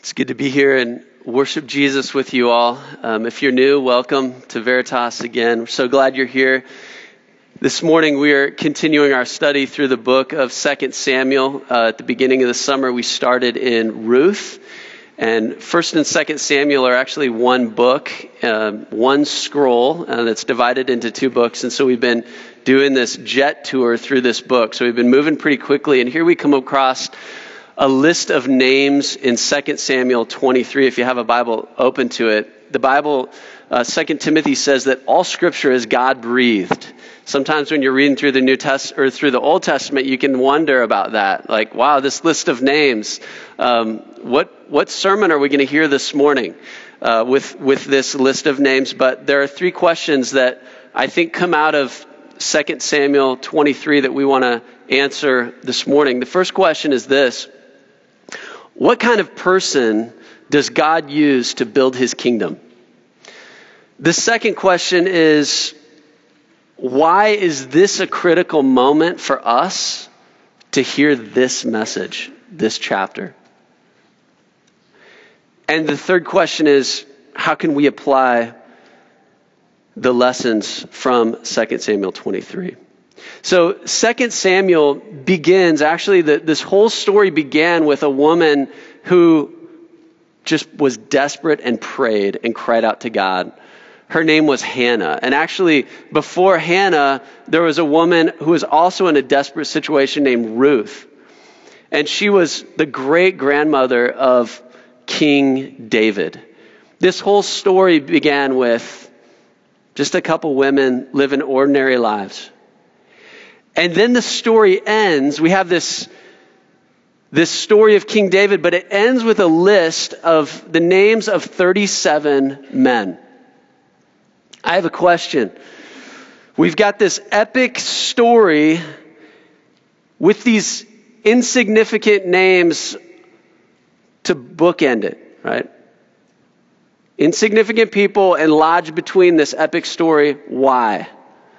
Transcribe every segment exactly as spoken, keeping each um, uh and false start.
It's good to be here and worship Jesus with you all. Um, if you're new, welcome to Veritas again. We're so glad you're here. This morning we are continuing our study through the book of Second Samuel. Uh, at the beginning of the summer we started in Ruth. And First and Second Samuel are actually one book, uh, one scroll uh, that's divided into two books. And so we've been doing this jet tour through this book. So we've been moving pretty quickly. And here we come across a list of names in Second Samuel twenty-three. If you have a Bible, open to it. The Bible, uh, Second Timothy says that all Scripture is God-breathed. Sometimes when you're reading through the New Testament or through the Old Testament, you can wonder about that. Like, wow, this list of names. Um, what what sermon are we going to hear this morning uh, with with this list of names? But there are three questions that I think come out of Second Samuel twenty-three that we want to answer this morning. The first question is this: what kind of person does God use to build his kingdom? The second question is, why is this a critical moment for us to hear this message, this chapter? And the third question is, how can we apply the lessons from Second Samuel twenty-three? So Second Samuel begins, actually the, this whole story began with a woman who just was desperate and prayed and cried out to God. Her name was Hannah. And actually before Hannah, there was a woman who was also in a desperate situation named Ruth. And she was the great grandmother of King David. This whole story began with just a couple women living ordinary lives. And then the story ends. We have this, this story of King David, but it ends with a list of the names of thirty-seven men. I have a question. We've got this epic story with these insignificant names to bookend it, right? Insignificant people and lodged between this epic story. Why?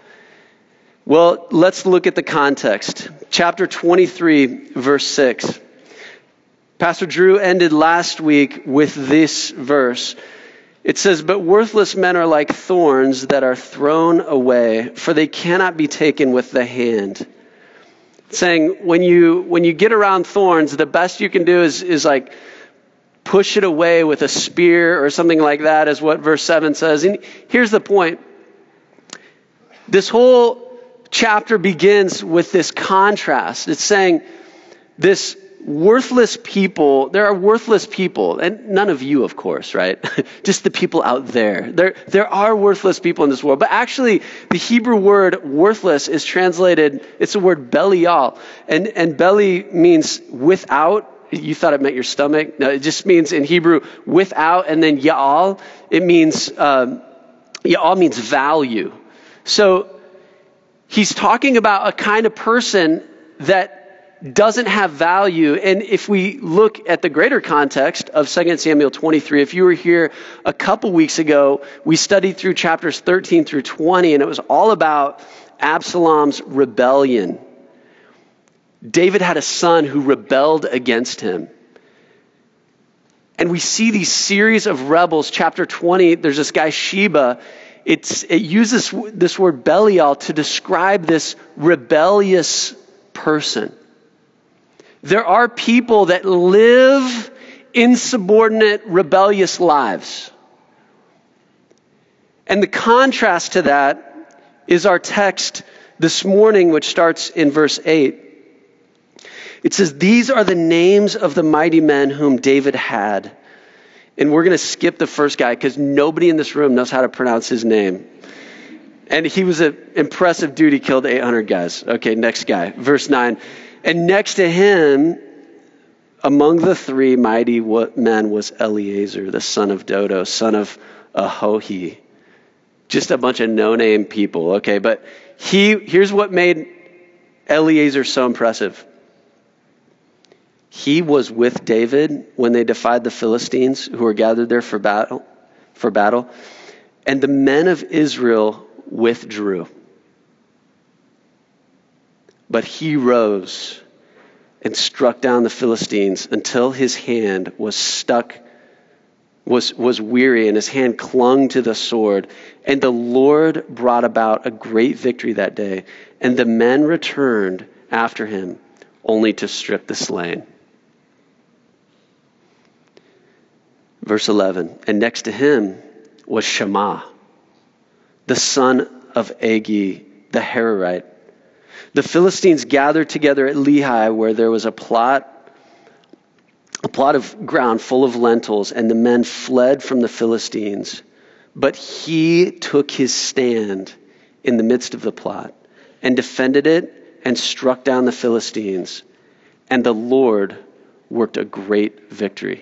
Well, let's look at the context. Chapter twenty-three, verse six. Pastor Drew ended last week with this verse. It says, "But worthless men are like thorns that are thrown away, for they cannot be taken with the hand." Saying, when you when you get around thorns, the best you can do is, is like push it away with a spear or something like that, is what verse seven says. And here's the point. This whole chapter begins with this contrast. It's saying this worthless people, there are worthless people, and none of you, of course, right? Just the people out there. There, there are worthless people in this world. But actually, the Hebrew word worthless is translated, it's the word belial. And, and belly means without. You thought it meant your stomach. No, it just means in Hebrew without, and then ya'al, it means, um, ya'al means value. So, he's talking about a kind of person that doesn't have value. And if we look at the greater context of Second Samuel twenty-three, if you were here a couple weeks ago, we studied through chapters thirteen through twenty, and it was all about Absalom's rebellion. David had a son who rebelled against him. And we see these series of rebels. Chapter twenty, there's this guy Sheba. It's, it uses this word Belial to describe this rebellious person. There are people that live insubordinate, rebellious lives. And the contrast to that is our text this morning, which starts in verse eight. It says, "These are the names of the mighty men whom David had." And we're going to skip the first guy because nobody in this room knows how to pronounce his name. And he was an impressive dude. He killed eight hundred guys. Okay, next guy. Verse nine. "And next to him, among the three mighty men, was Eleazar, the son of Dodo, son of Ahohi." Just a bunch of no-name people. Okay, but he here's what made Eleazar so impressive. He was with David when they defied the Philistines who were gathered there for battle, for battle. And the men of Israel withdrew. But he rose and struck down the Philistines until his hand was stuck, was, was weary, and his hand clung to the sword. And the Lord brought about a great victory that day, and the men returned after him, only to strip the slain. Verse eleven, and next to him was Shammah, the son of Agi, the Hararite. The Philistines gathered together at Lehi, where there was a plot, a plot of ground full of lentils, and the men fled from the Philistines. But he took his stand in the midst of the plot and defended it and struck down the Philistines. And the Lord worked a great victory.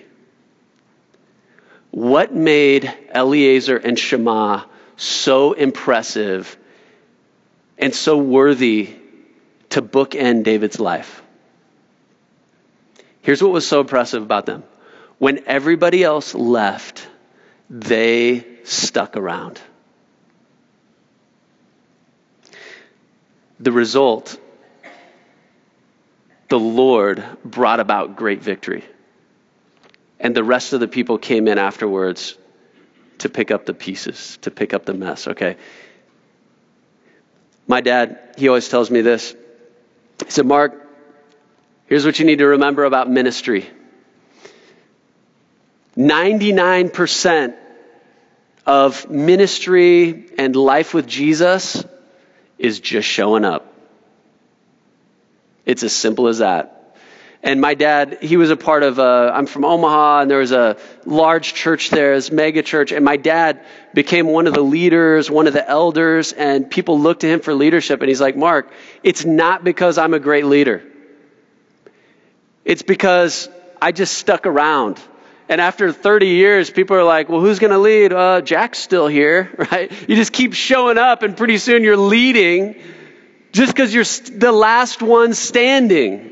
What made Eleazar and Shammah so impressive and so worthy to bookend David's life? Here's what was so impressive about them. When everybody else left, they stuck around. The result, the Lord brought about great victory. And the rest of the people came in afterwards to pick up the pieces, to pick up the mess, okay? My dad, he always tells me this. He said, Mark, here's what you need to remember about ministry. ninety-nine percent of ministry and life with Jesus is just showing up. It's as simple as that. And my dad, he was a part of, a, I'm from Omaha, and there was a large church there, this mega church. And my dad became one of the leaders, one of the elders, and people looked to him for leadership. And he's like, Mark, it's not because I'm a great leader. It's because I just stuck around. And after thirty years, people are like, well, who's going to lead? Uh, Jack's still here, right? You just keep showing up, and pretty soon you're leading just because you're the last one standing.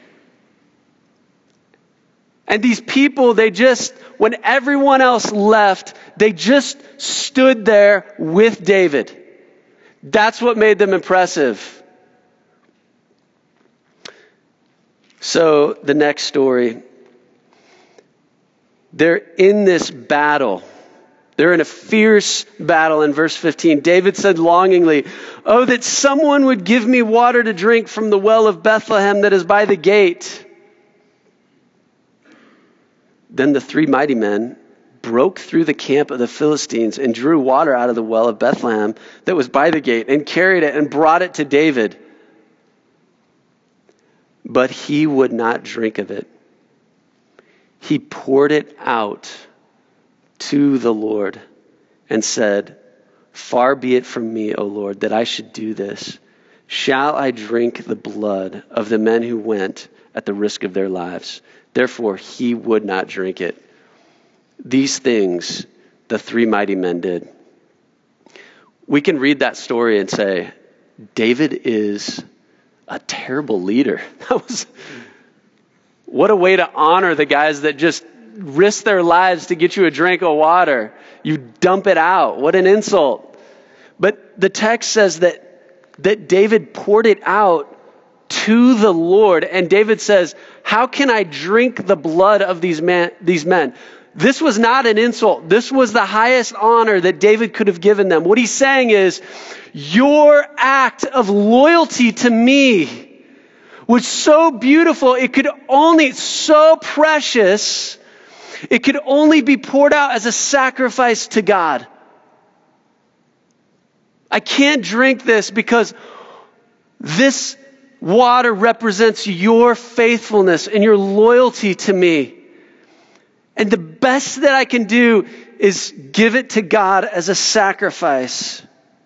And these people, they just, when everyone else left, they just stood there with David. That's what made them impressive. So the next story, they're in this battle. They're in a fierce battle in verse fifteen. David said longingly, oh, that someone would give me water to drink from the well of Bethlehem that is by the gate. Then the three mighty men broke through the camp of the Philistines and drew water out of the well of Bethlehem that was by the gate and carried it and brought it to David. But he would not drink of it. He poured it out to the Lord and said, far be it from me, O Lord, that I should do this. Shall I drink the blood of the men who went at the risk of their lives? Therefore, he would not drink it. These things the three mighty men did. We can read that story and say, David is a terrible leader. That was, what a way to honor the guys that just risk their lives to get you a drink of water. You dump it out. What an insult. But the text says that, that David poured it out to the Lord. And David says, how can I drink the blood of these men, these men? This was not an insult. This was the highest honor that David could have given them. What he's saying is, your act of loyalty to me was so beautiful. It could only, so precious, it could only be poured out as a sacrifice to God. I can't drink this because this water represents your faithfulness and your loyalty to me. And the best that I can do is give it to God as a sacrifice.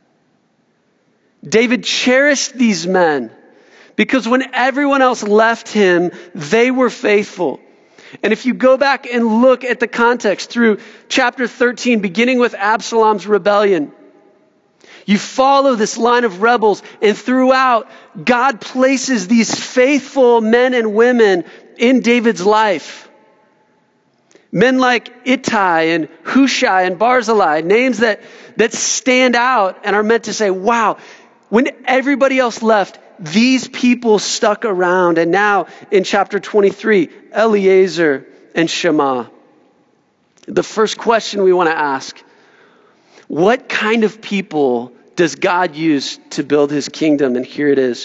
David cherished these men because when everyone else left him, they were faithful. And if you go back and look at the context through chapter thirteen, beginning with Absalom's rebellion, you follow this line of rebels, and throughout, God places these faithful men and women in David's life. Men like Ittai and Hushai and Barzillai, names that, that stand out and are meant to say, wow, when everybody else left, these people stuck around. And now in chapter twenty-three, Eliezer and Shammah. The first question we want to ask, what kind of people does God use to build his kingdom? And here it is.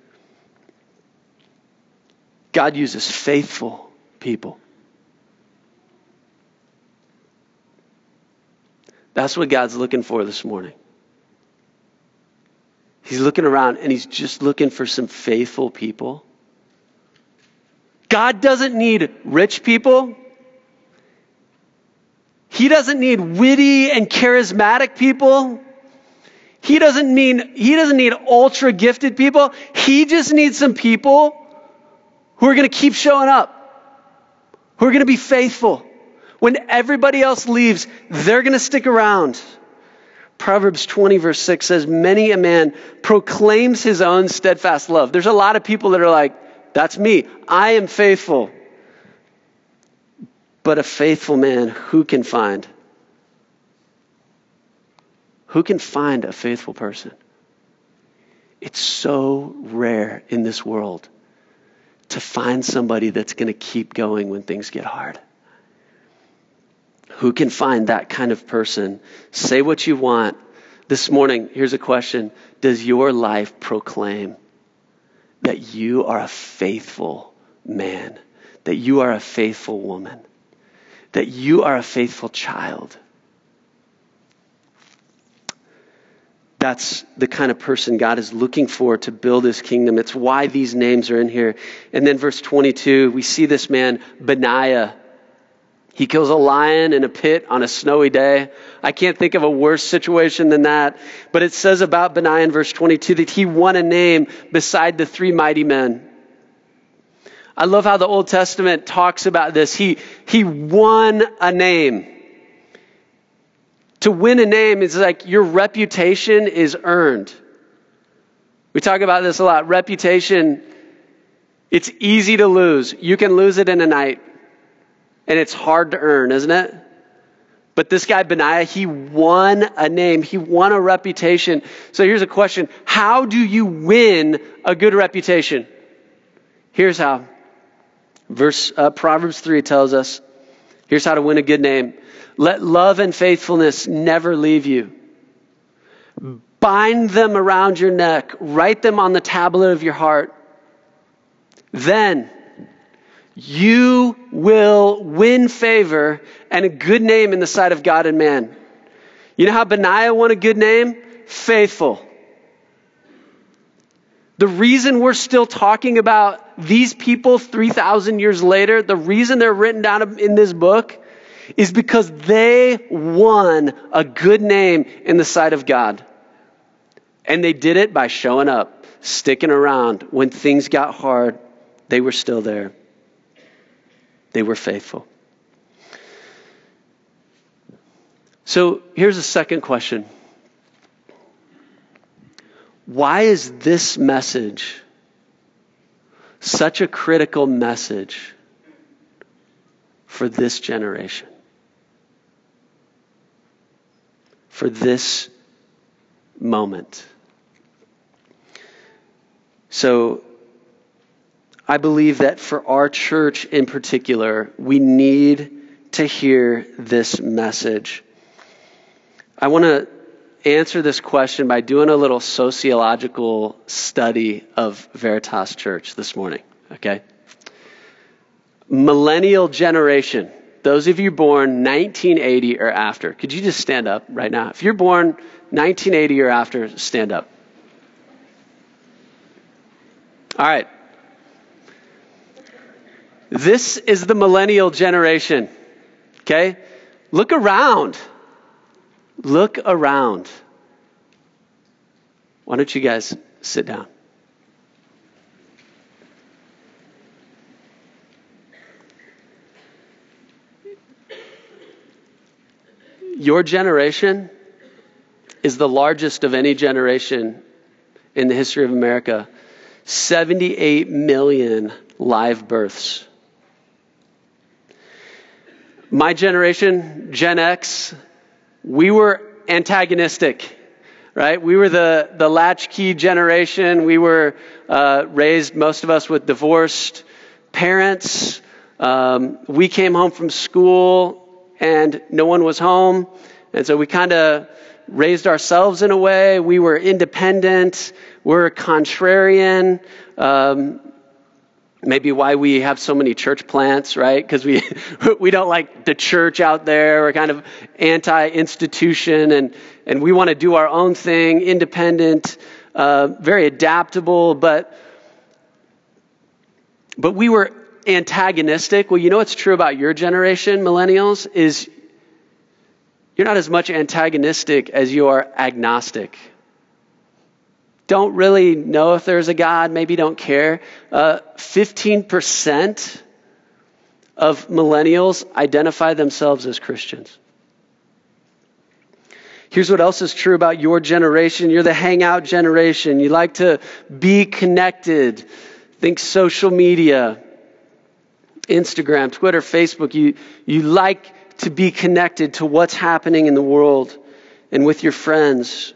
God uses faithful people. That's what God's looking for this morning. He's looking around and he's just looking for some faithful people. God doesn't need rich people. He doesn't need witty and charismatic people. He doesn't mean, he doesn't need ultra gifted people. He just needs some people who are going to keep showing up, who are going to be faithful. When everybody else leaves, they're going to stick around. Proverbs twenty verse six says, many a man proclaims his own steadfast love. There's a lot of people that are like, that's me. I am faithful. But a faithful man, who can find? Who can find a faithful person? It's so rare in this world to find somebody that's going to keep going when things get hard. Who can find that kind of person? Say what you want. This morning, here's a question. Does your life proclaim that you are a faithful man? That you are a faithful woman? That you are a faithful child? That's the kind of person God is looking for to build his kingdom. It's why these names are in here. And then verse twenty-two, we see this man, Benaiah. He kills a lion in a pit on a snowy day. I can't think of a worse situation than that. But it says about Benaiah in verse twenty-two that he won a name beside the three mighty men. I love how the Old Testament talks about this. He, he won a name. To win a name is like your reputation is earned. We talk about this a lot. Reputation, it's easy to lose. You can lose it in a night. And it's hard to earn, isn't it? But this guy, Benaiah, he won a name. He won a reputation. So here's a question. How do you win a good reputation? Here's how. Verse uh, Proverbs three tells us, here's how to win a good name. Let love and faithfulness never leave you. Bind them around your neck. Write them on the tablet of your heart. Then you will win favor and a good name in the sight of God and man. You know how Benaiah won a good name? Faithful. The reason we're still talking about these people three thousand years later, the reason they're written down in this book is because they won a good name in the sight of God. And they did it by showing up, sticking around. When things got hard, they were still there. They were faithful. So here's a second question. Why is this message such a critical message for this generation? For this moment? So I believe that for our church in particular, we need to hear this message. I want to answer this question by doing a little sociological study of Veritas Church this morning, okay? Millennial generation, those of you born nineteen eighty or after, could you just stand up right now? If you're born nineteen eighty or after, stand up. All right. This is the millennial generation, okay? Look around. Look around. Why don't you guys sit down? Your generation is the largest of any generation in the history of America. seventy-eight million live births. My generation, Gen X, we were antagonistic. right? We were the, the latchkey generation. We were uh, raised, most of us, with divorced parents. Um, we came home from school and no one was home. And so we kind of raised ourselves in a way. We were independent. We're contrarian. Um, maybe why we have so many church plants, right? Because we we don't like the church out there. We're kind of anti-institution, and and we want to do our own thing, independent, uh, very adaptable. But but we were antagonistic. Well, you know what's true about your generation, millennials, is you're not as much antagonistic as you are agnostic. Don't really know if there's a God, maybe don't care. Uh, fifteen percent of millennials identify themselves as Christians. Here's what else is true about your generation. You're the hangout generation. You like to be connected. Think social media, Instagram, Twitter, Facebook. You, you like to be connected to what's happening in the world and with your friends.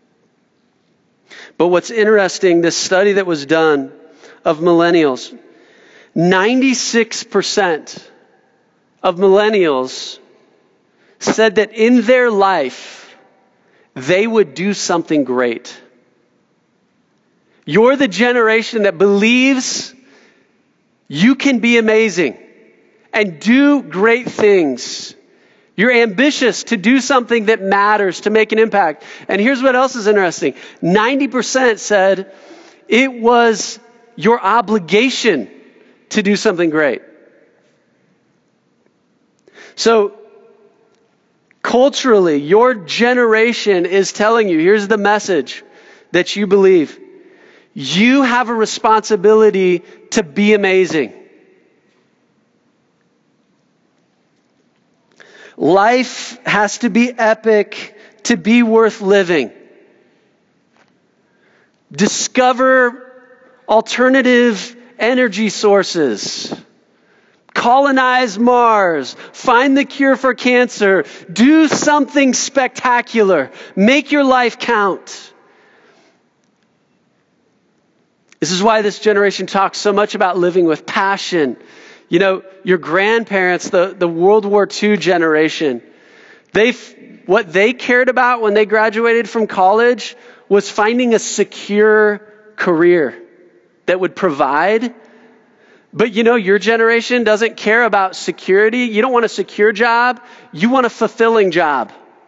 But what's interesting, this study that was done of millennials, ninety-six percent of millennials said that in their life, they would do something great. You're the generation that believes you can be amazing and do great things. You're ambitious to do something that matters, to make an impact. And here's what else is interesting. ninety percent said it was your obligation to do something great. So, culturally, your generation is telling you, here's the message that you believe. You have a responsibility to be amazing. Life has to be epic to be worth living. Discover alternative energy sources. Colonize Mars. Find the cure for cancer. Do something spectacular. Make your life count. This is why this generation talks so much about living with passion. You know, your grandparents, the, the World War Two generation, they what they cared about when they graduated from college was finding a secure career that would provide. But you know, your generation doesn't care about security. You don't want a secure job. You want a fulfilling job.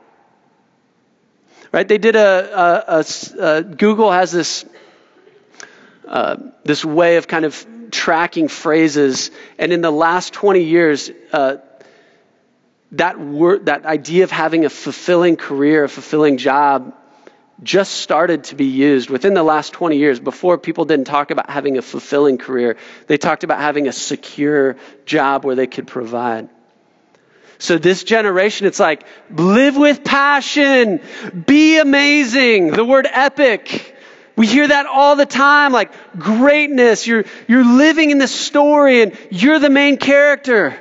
Right? They did a, a, a, a Google has this uh, this way of kind of tracking phrases, and in the last twenty years, uh, that word, that idea of having a fulfilling career, a fulfilling job, just started to be used within the last twenty years. Before, people didn't talk about having a fulfilling career. They talked about having a secure job where they could provide. So this generation, it's like, live with passion, be amazing. The word epic. We hear that all the time, like greatness. You're, you're living in the story and you're the main character.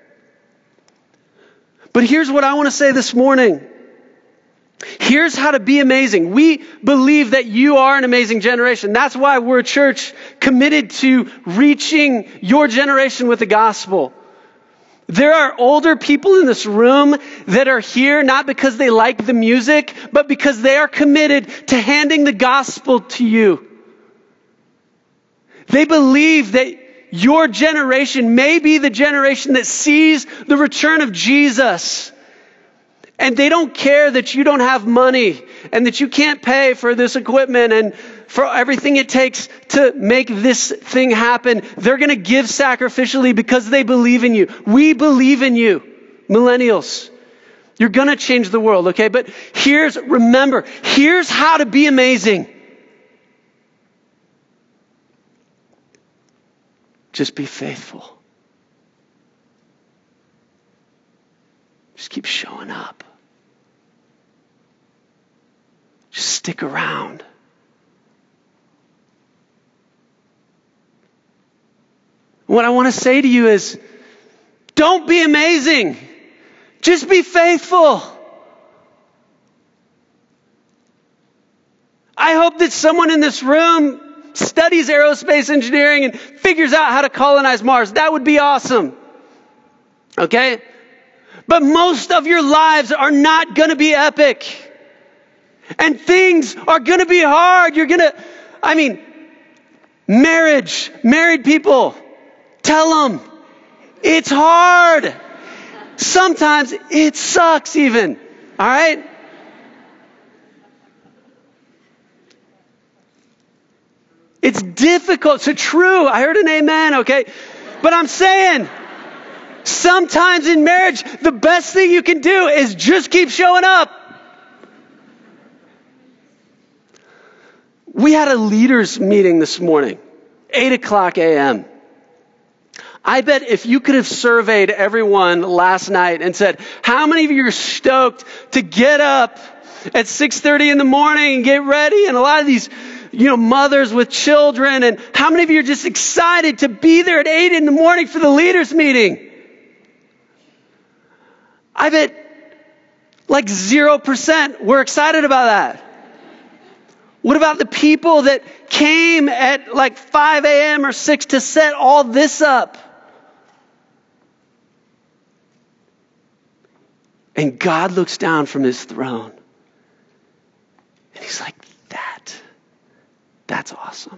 But here's what I want to say this morning. Here's how to be amazing. We believe that you are an amazing generation. That's why we're a church committed to reaching your generation with the gospel. There are older people in this room that are here not because they like the music, but because they are committed to handing the gospel to you. They believe that your generation may be the generation that sees the return of Jesus. And they don't care that you don't have money and that you can't pay for this equipment and for everything it takes to make this thing happen. They're going to give sacrificially because they believe in you. We believe in you, millennials. You're going to change the world, okay? But here's, remember, here's how to be amazing. Just be faithful. Just keep showing up. Just stick around. What I want to say to you is, don't be amazing. Just be faithful. that someone in this room studies aerospace engineering and figures out how to colonize Mars. That would be awesome. Okay? But most of your lives are not going to be epic. And things are going to be hard. You're going to, I mean, marriage, married people, tell them it's hard. Sometimes it sucks even. All right? It's difficult. So true. I heard an amen. Okay. But I'm saying, sometimes in marriage, the best thing you can do is just keep showing up. We had a leaders meeting this morning, eight o'clock a.m. I bet if you could have surveyed everyone last night and said, how many of you are stoked to get up at six thirty in the morning and get ready? And a lot of these, you know, mothers with children. And how many of you are just excited to be there at eight in the morning for the leaders meeting? I bet like zero percent were excited about that. What about the people that came at like five a.m. or six to set all this up? And God looks down from his throne and he's like, that, that's awesome.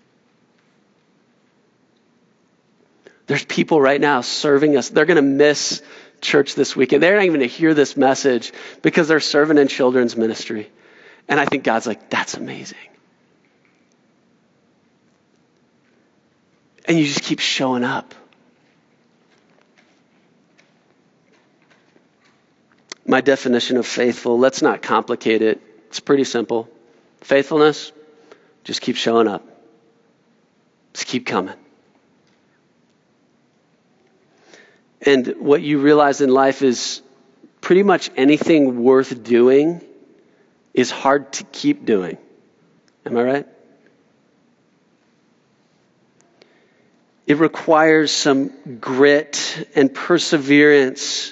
There's people right now serving us. They're going to miss church this weekend. They're not even going to hear this message because they're serving in children's ministry. And I think God's like, that's amazing. And you just keep showing up. My definition of faithful, let's not complicate it. It's pretty simple. Faithfulness, just keep showing up. Just keep coming. And what you realize in life is pretty much anything worth doing is hard to keep doing. Am I right? It requires some grit and perseverance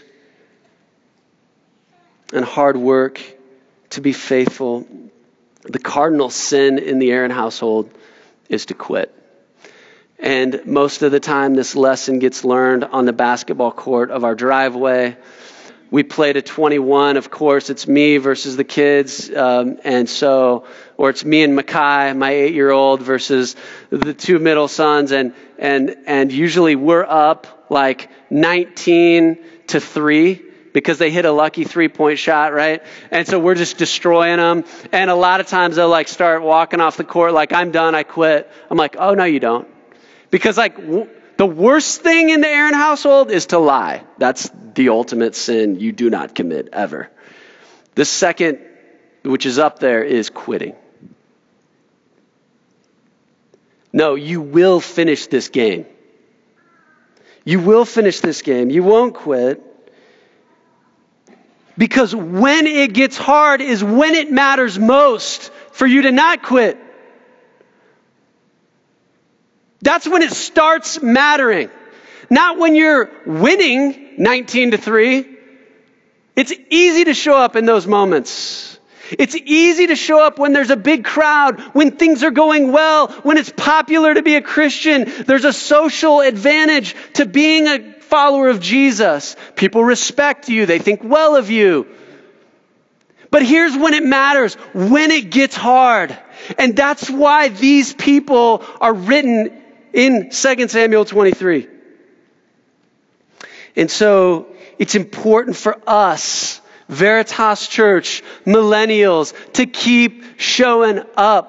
and hard work to be faithful. The cardinal sin in the Aaron household is to quit. And most of the time, this lesson gets learned on the basketball court of our driveway. We played a twenty-one, of course. It's me versus the kids. Um, and so, or it's me and Makai, my eight-year-old, versus the two middle sons. And, and, and usually we're up like nineteen to three. Because they hit a lucky three-point shot, right? And so we're just destroying them. And a lot of times they'll like start walking off the court like, I'm done, I quit. I'm like, oh, no, you don't. Because like w- the worst thing in the Aaron household is to lie. That's the ultimate sin you do not commit ever. The second, which is up there, is quitting. No, you will finish this game. You will finish this game. You won't quit. Because when it gets hard is when it matters most for you to not quit. That's when it starts mattering. Not when you're winning nineteen to three. It's easy to show up in those moments. It's easy to show up when there's a big crowd, when things are going well, when it's popular to be a Christian. There's a social advantage to being a follower of Jesus. People respect you. They think well of you. But here's when it matters, when it gets hard. And that's why these people are written in Second Samuel twenty-three. And so it's important for us, Veritas Church, millennials, to keep showing up.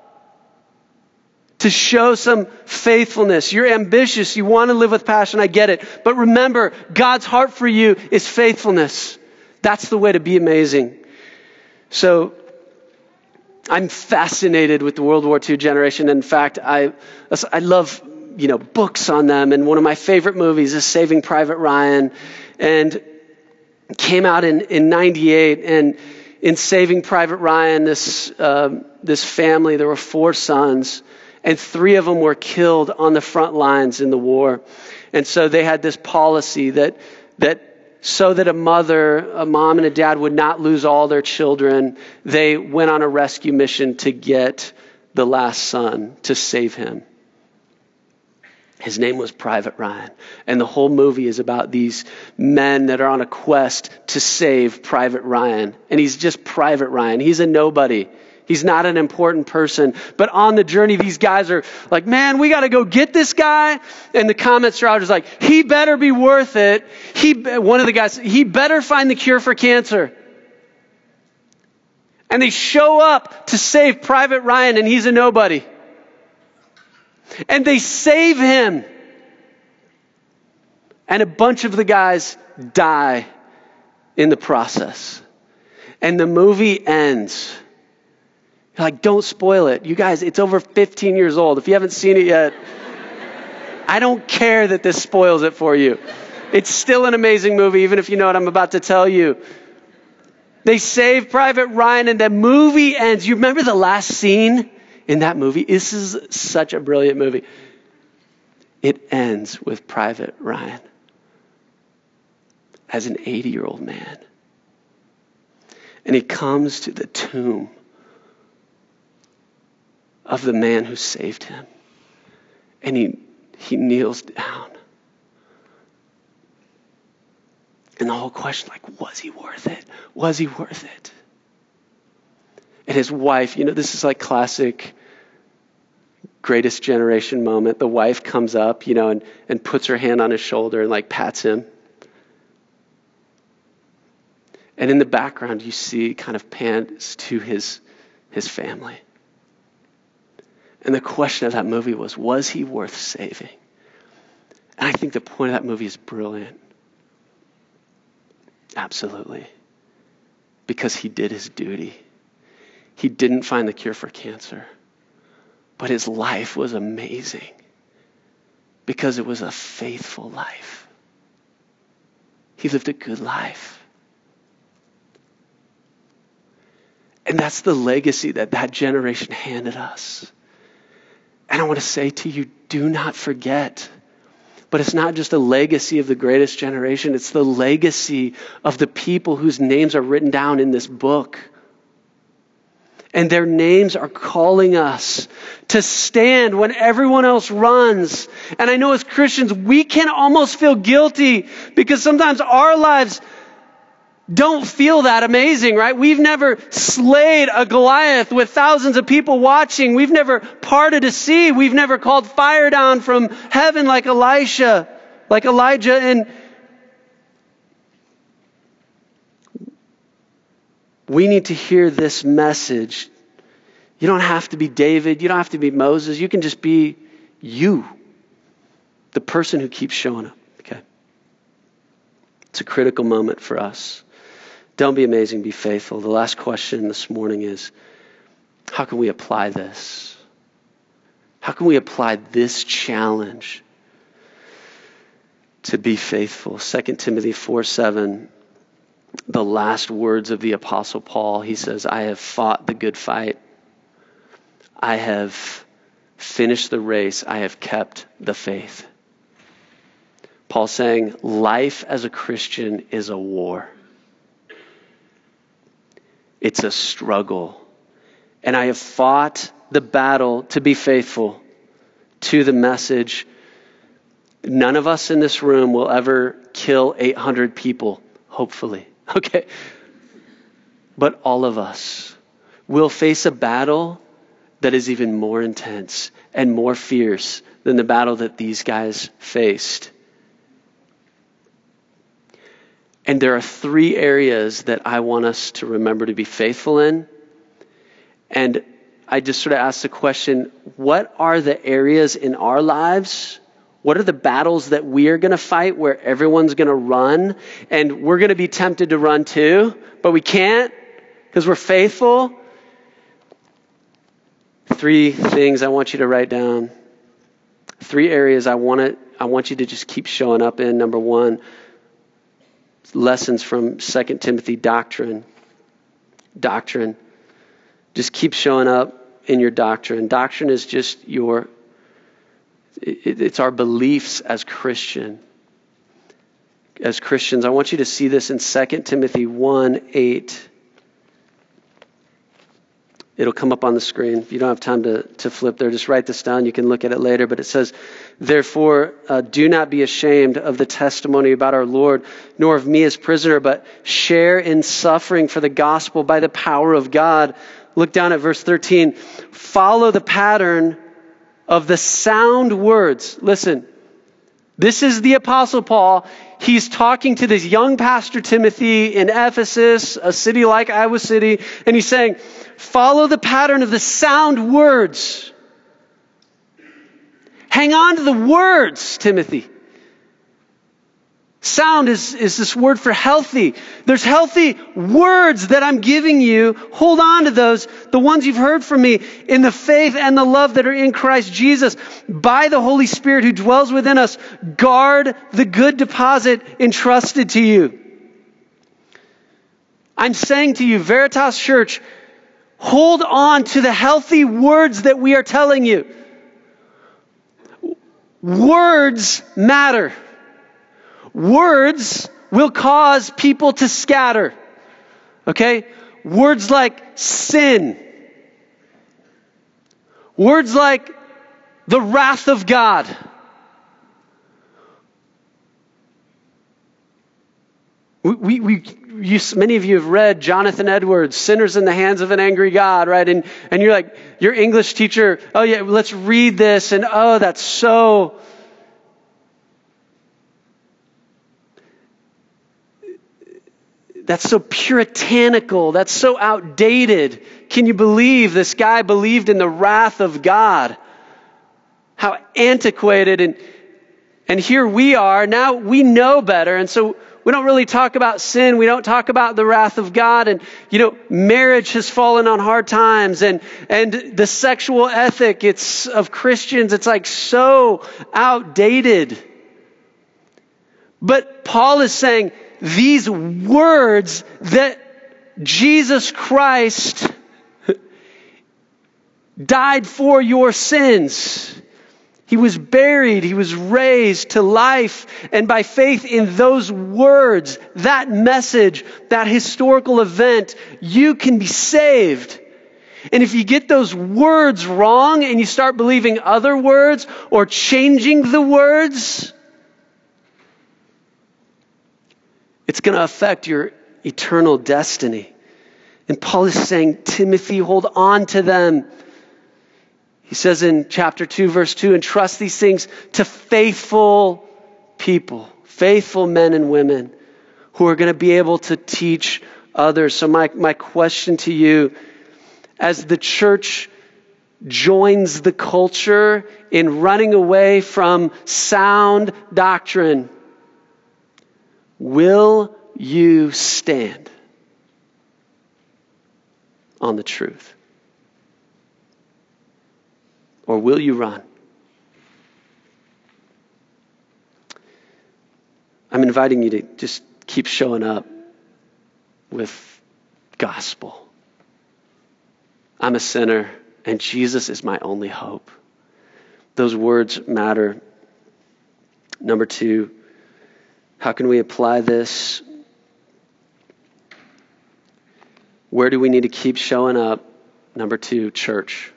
To show some faithfulness. You're ambitious. You want to live with passion. I get it. But remember, God's heart for you is faithfulness. That's the way to be amazing. So I'm fascinated with the World War Two generation. In fact, I I love, you know, books on them. And one of my favorite movies is Saving Private Ryan. And it came out in, in ninety-eight. And in Saving Private Ryan, this um, this family, there were four sons. And three of them were killed on the front lines in the war. And so they had this policy that that so that a mother, a mom and a dad would not lose all their children, they went on a rescue mission to get the last son, to save him. His name was Private Ryan. And the whole movie is about these men that are on a quest to save Private Ryan. And he's just Private Ryan. He's a nobody. He's not an important person. But on the journey, these guys are like, man, we got to go get this guy. And the comments are just like, he better be worth it. He, one of the guys, he better find the cure for cancer. And they show up to save Private Ryan, and he's a nobody. And they save him. And a bunch of the guys die in the process. And the movie ends. You're like, don't spoil it. You guys, it's over fifteen years old. If you haven't seen it yet, I don't care that this spoils it for you. It's still an amazing movie, even if you know what I'm about to tell you. They save Private Ryan, and the movie ends. You remember the last scene in that movie? This is such a brilliant movie. It ends with Private Ryan as an eighty-year-old man. And he comes to the tomb of the man who saved him. And he, he kneels down. And the whole question, like, was he worth it? Was he worth it? And his wife, you know, this is like classic Greatest Generation moment. The wife comes up, you know, and, and puts her hand on his shoulder and like pats him. And in the background, you see kind of pans to his, his family. And the question of that movie was, was he worth saving? And I think the point of that movie is brilliant. Absolutely. Because he did his duty. He didn't find the cure for cancer. But his life was amazing. Because it was a faithful life. He lived a good life. And that's the legacy that that generation handed us. And I want to say to you, do not forget. But it's not just a legacy of the greatest generation. It's the legacy of the people whose names are written down in this book. And their names are calling us to stand when everyone else runs. And I know as Christians, we can almost feel guilty because sometimes our lives don't feel that amazing, right? We've never slayed a Goliath with thousands of people watching. We've never parted a sea. We've never called fire down from heaven like Elisha, like Elijah. And we need to hear this message. You don't have to be David. You don't have to be Moses. You can just be you, the person who keeps showing up. Okay? It's a critical moment for us. Don't be amazing, be faithful. The last question this morning is, how can we apply this? How can we apply this challenge to be faithful? Second Timothy four seven, the last words of the Apostle Paul, he says, I have fought the good fight. I have finished the race. I have kept the faith. Paul's saying, life as a Christian is a war. It's a struggle. And I have fought the battle to be faithful to the message. None of us in this room will ever kill eight hundred people, hopefully. Okay? But all of us will face a battle that is even more intense and more fierce than the battle that these guys faced. And there are three areas that I want us to remember to be faithful in. And I just sort of asked the question, what are the areas in our lives? What are the battles that we are going to fight where everyone's going to run? And we're going to be tempted to run too, but we can't because we're faithful. Three things I want you to write down. Three areas I want it, I want you to just keep showing up in. Number one, lessons from Second Timothy, doctrine. Doctrine. Just keep showing up in your doctrine. Doctrine is just your, it, it's our beliefs as Christian. as Christians. I want you to see this in Second Timothy one eight. It'll come up on the screen. If you don't have time to, to flip there, just write this down. You can look at it later. But it says, therefore, uh, do not be ashamed of the testimony about our Lord, nor of me as prisoner, but share in suffering for the gospel by the power of God. Look down at verse thirteen. Follow the pattern of the sound words. Listen, this is the Apostle Paul. He's talking to this young pastor Timothy in Ephesus, a city like Iowa City, and he's saying, follow the pattern of the sound words. Hang on to the words, Timothy. Sound is, is this word for healthy. There's healthy words that I'm giving you. Hold on to those, the ones you've heard from me in the faith and the love that are in Christ Jesus. By the Holy Spirit who dwells within us, guard the good deposit entrusted to you. I'm saying to you, Veritas Church, hold on to the healthy words that we are telling you. Words matter. Words will cause people to scatter. Okay? Words like sin. Words like the wrath of God. We, we, we you, many of you have read Jonathan Edwards, Sinners in the Hands of an Angry God, right? And, and you're like, your English teacher, oh yeah, let's read this. And oh, that's so... That's so puritanical. That's so outdated. Can you believe this guy believed in the wrath of God? How antiquated. And, and here we are. Now we know better. And so we don't really talk about sin. We don't talk about the wrath of God. And, you know, marriage has fallen on hard times. And, and the sexual ethic it's of Christians, it's like so outdated. But Paul is saying, these words that Jesus Christ died for your sins. He was buried. He was raised to life. And by faith in those words, that message, that historical event, you can be saved. And if you get those words wrong and you start believing other words or changing the words, it's going to affect your eternal destiny. And Paul is saying, Timothy, hold on to them. He says in chapter two, verse two, entrust these things to faithful people, faithful men and women who are going to be able to teach others. So my, my question to you, as the church joins the culture in running away from sound doctrine, will you stand on the truth? Or will you run? I'm inviting you to just keep showing up with gospel. I'm a sinner and Jesus is my only hope. Those words matter. Number two, how can we apply this? Where do we need to keep showing up? Number two, church.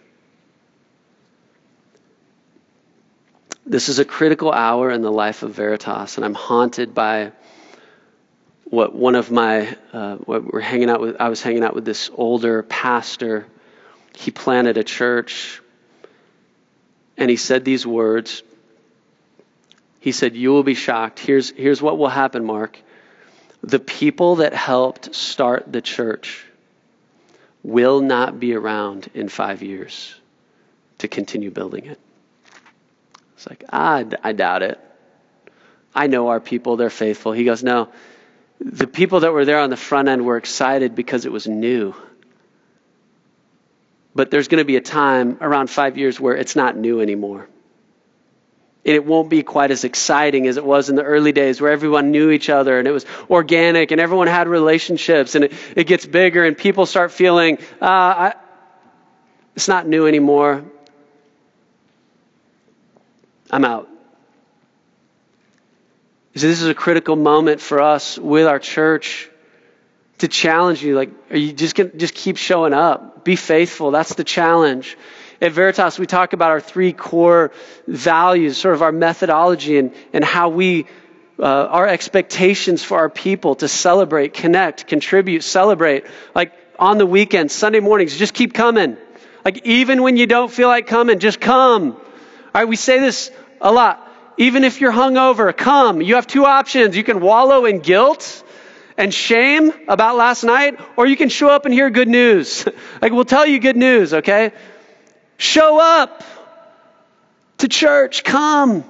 This is a critical hour in the life of Veritas, and I'm haunted by what one of my, uh, what we're hanging out with, I was hanging out with this older pastor. He planted a church, and he said these words. He said, you will be shocked. Here's, here's what will happen, Mark. The people that helped start the church will not be around in five years to continue building it. It's like, ah, I doubt it. I know our people, they're faithful. He goes, no, the people that were there on the front end were excited because it was new. But there's going to be a time around five years where it's not new anymore. And it won't be quite as exciting as it was in the early days where everyone knew each other and it was organic and everyone had relationships, and it, it gets bigger and people start feeling, uh, I, it's not new anymore. I'm out. So this is a critical moment for us with our church to challenge you. Like, are you just going to just keep showing up? Be faithful. That's the challenge. At Veritas, we talk about our three core values, sort of our methodology and, and how we, uh, our expectations for our people to celebrate, connect, contribute, celebrate. Like on the weekends, Sunday mornings, just keep coming. Like even when you don't feel like coming, just come. All right, we say this a lot. Even if you're hungover, come. You have two options. You can wallow in guilt and shame about last night, or you can show up and hear good news. Like we'll tell you good news, okay? Show up to church. Come.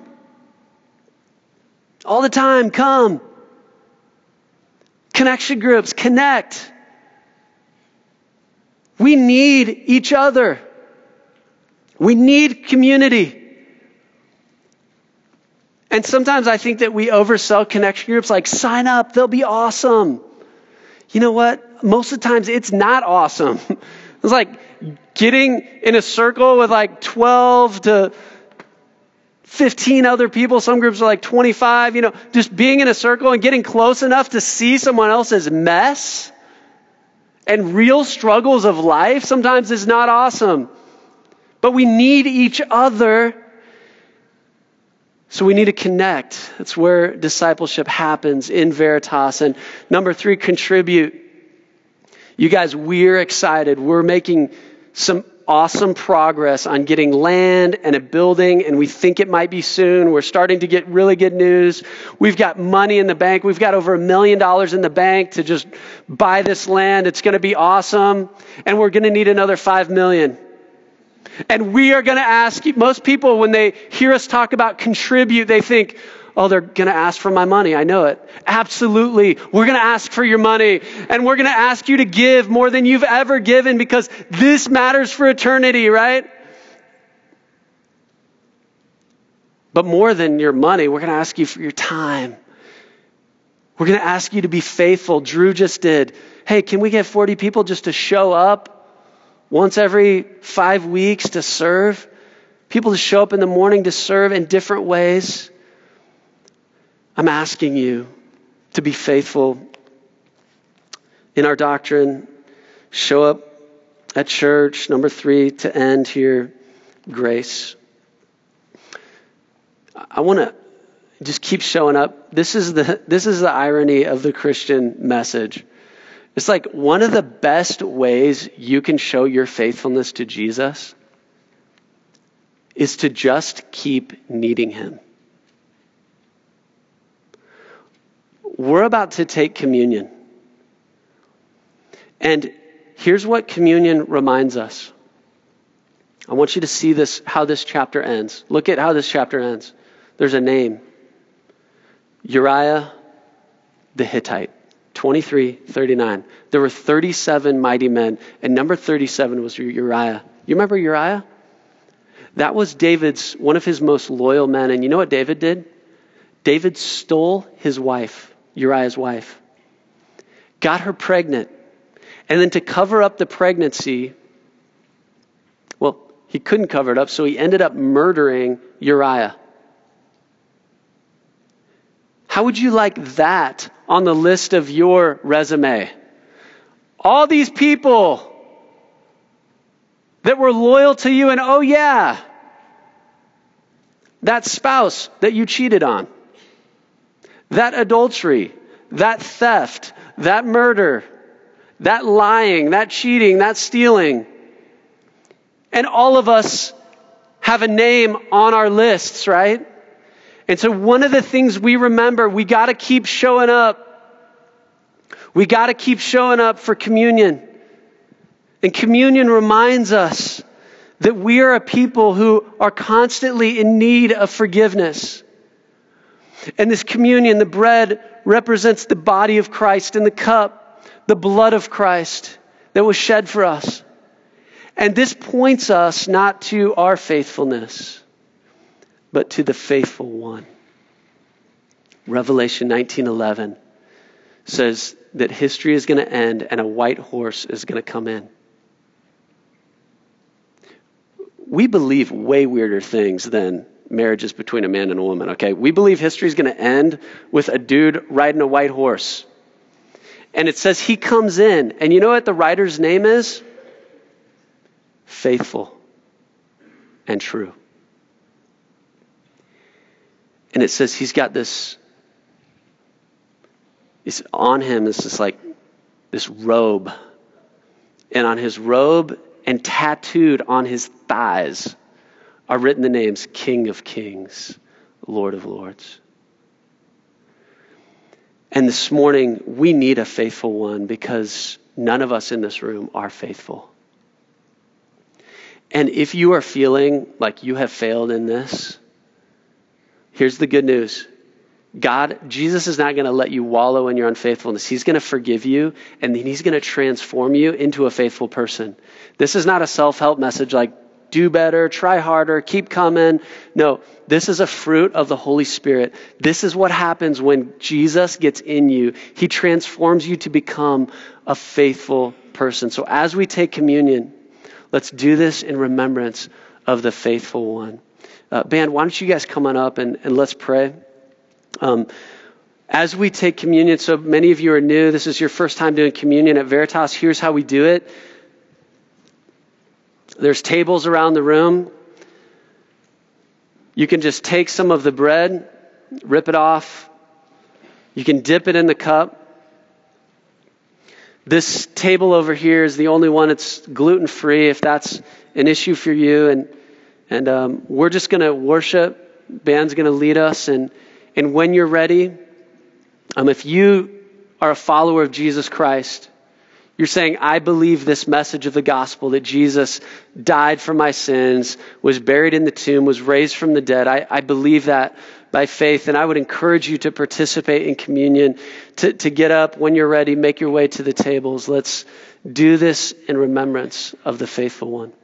All the time, come. Connection groups, connect. We need each other. We need community. And sometimes I think that we oversell connection groups, like sign up, they'll be awesome. You know what? Most of the times it's not awesome. It's like getting in a circle with like twelve to fifteen other people. Some groups are like twenty-five, you know, just being in a circle and getting close enough to see someone else's mess and real struggles of life sometimes is not awesome. But we need each other. So we need to connect. That's where discipleship happens in Veritas. And number three, contribute. You guys, we're excited. We're making some awesome progress on getting land and a building, and we think it might be soon. We're starting to get really good news. We've got money in the bank. We've got over a million dollars in the bank to just buy this land. It's going to be awesome. And we're going to need another five million dollars. And we are going to ask, most people, when they hear us talk about contribute, they think, oh, they're going to ask for my money. I know it. Absolutely. We're going to ask for your money. And we're going to ask you to give more than you've ever given because this matters for eternity, right? But more than your money, we're going to ask you for your time. We're going to ask you to be faithful. Drew just did. Hey, can we get forty people just to show up once every five weeks to serve? People to show up in the morning to serve in different ways. I'm asking you to be faithful in our doctrine. Show up at church. Number three, to end here, grace. I want to just keep showing up. This is the this is the irony of the Christian message. It's like one of the best ways you can show your faithfulness to Jesus is to just keep needing him. We're about to take communion. And here's what communion reminds us. I want you to see this, how this chapter ends. Look at how this chapter ends. There's a name. Uriah the Hittite. twenty-three thirty-nine. There were thirty-seven mighty men, and number thirty-seven was Uriah. You remember Uriah? That was David's, one of his most loyal men. And you know what David did? David stole his wife, Uriah's wife, got her pregnant, and then to cover up the pregnancy, well, he couldn't cover it up, so he ended up murdering Uriah. How would you like that on the list of your resume? All these people that were loyal to you, and oh yeah, that spouse that you cheated on, that adultery, that theft, that murder, that lying, that cheating, that stealing. And all of us have a name on our lists, right? And so one of the things we remember, we got to keep showing up. We got to keep showing up for communion. And communion reminds us that we are a people who are constantly in need of forgiveness. And this communion, the bread, represents the body of Christ, and the cup, the blood of Christ that was shed for us. And this points us not to our faithfulness, but to the faithful one. Revelation nineteen eleven says that history is going to end and a white horse is going to come in. We believe way weirder things than marriages between a man and a woman, okay? We believe history is going to end with a dude riding a white horse. And it says he comes in, and you know what the writer's name is? Faithful and true. And it says he's got this, it's on him, it's just like this robe. And on his robe and tattooed on his thighs are written the names King of Kings, Lord of Lords. And this morning, we need a faithful one because none of us in this room are faithful. And if you are feeling like you have failed in this, here's the good news. God, Jesus is not going to let you wallow in your unfaithfulness. He's going to forgive you, and then he's going to transform you into a faithful person. This is not a self-help message like, do better, try harder, keep coming. No, this is a fruit of the Holy Spirit. This is what happens when Jesus gets in you. He transforms you to become a faithful person. So as we take communion, let's do this in remembrance of the faithful one. Uh, band, why don't you guys come on up and, and let's pray. Um, as we take communion, so many of you are new. This is your first time doing communion at Veritas. Here's how we do it. There's tables around the room. You can just take some of the bread, rip it off. You can dip it in the cup. This table over here is the only one that's gluten-free, if that's an issue for you. And and um, we're just going to worship. Band's going to lead us. And, and when you're ready, um, if you are a follower of Jesus Christ, you're saying, I believe this message of the gospel that Jesus died for my sins, was buried in the tomb, was raised from the dead. I, I believe that by faith. And I would encourage you to participate in communion, to, to get up when you're ready, make your way to the tables. Let's do this in remembrance of the faithful one.